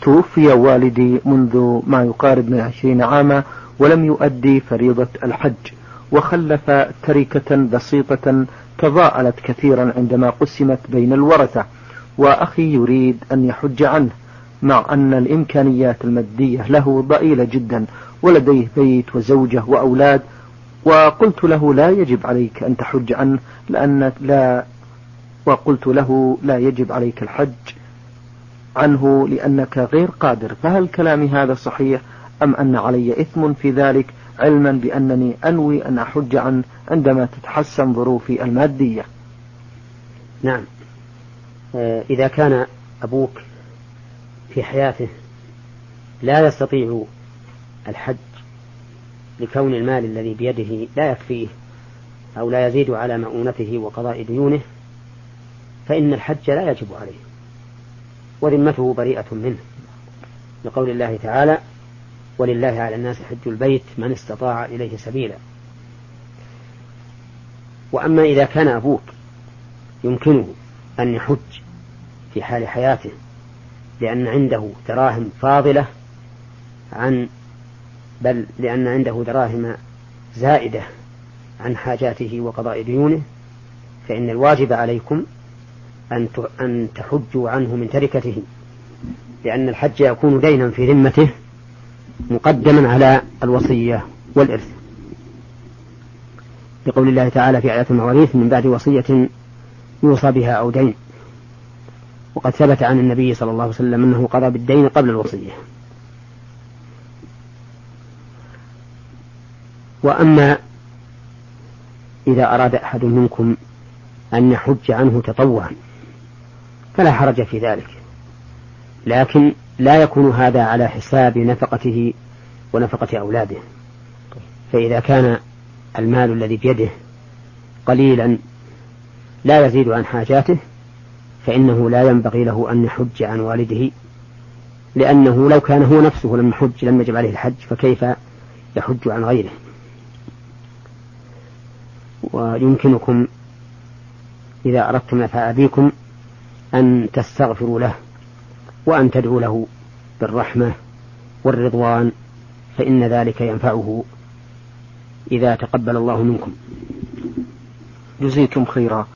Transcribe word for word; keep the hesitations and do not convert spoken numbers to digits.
توفي والدي منذ ما يقارب من عشرين عاما ولم يؤدي فريضة الحج، وخلف تركة بسيطة تضاءلت كثيرا عندما قسمت بين الورثة، وأخي يريد أن يحج عنه مع أن الإمكانيات المادية له ضئيلة جدا ولديه بيت وزوجة وأولاد. وقلت له لا يجب عليك أن تحج عنه لأن لا وقلت له لا يجب عليك الحج عنه لأنك غير قادر. فهل كلامي هذا صحيح أم أن علي إثم في ذلك، علما بأنني أنوي أن أحج عنه عندما تتحسن ظروفي المادية؟ نعم، إذا كان أبوك في حياته لا يستطيع الحج لكون المال الذي بيده لا يكفيه أو لا يزيد على مؤونته وقضاء ديونه، فإن الحج لا يجب عليه وذمته بريئة منه، لقول الله تعالى: ولله على الناس حج البيت من استطاع إليه سبيلا. وأما إذا كان أبوك يمكنه أن يحج في حال حياته لأن عنده دراهم فاضلة عن بل لأن عنده دراهم زائدة عن حاجاته وقضاء ديونه، فإن الواجب عليكم أن تحجوا عنه من تركته، لأن الحج يكون دينا في ذمته مقدما على الوصية والإرث، لقول الله تعالى في آيات المواريث: من بعد وصية يوصى بها أو دين. وقد ثبت عن النبي صلى الله عليه وسلم أنه قضى بالدين قبل الوصية. وأما إذا أراد أحد منكم أن يحج عنه تطوعا فلا حرج في ذلك، لكن لا يكون هذا على حساب نفقته ونفقة أولاده. فإذا كان المال الذي بيده قليلا لا يزيد عن حاجاته فإنه لا ينبغي له أن يحج عن والده، لأنه لو كان هو نفسه لم يحج لم يجب عليه الحج، فكيف يحج عن غيره؟ ويمكنكم إذا أردتم نفع أبيكم أن تستغفروا له وأن تدعوا له بالرحمة والرضوان، فإن ذلك ينفعه إذا تقبل الله منكم. جزيكم خيرا.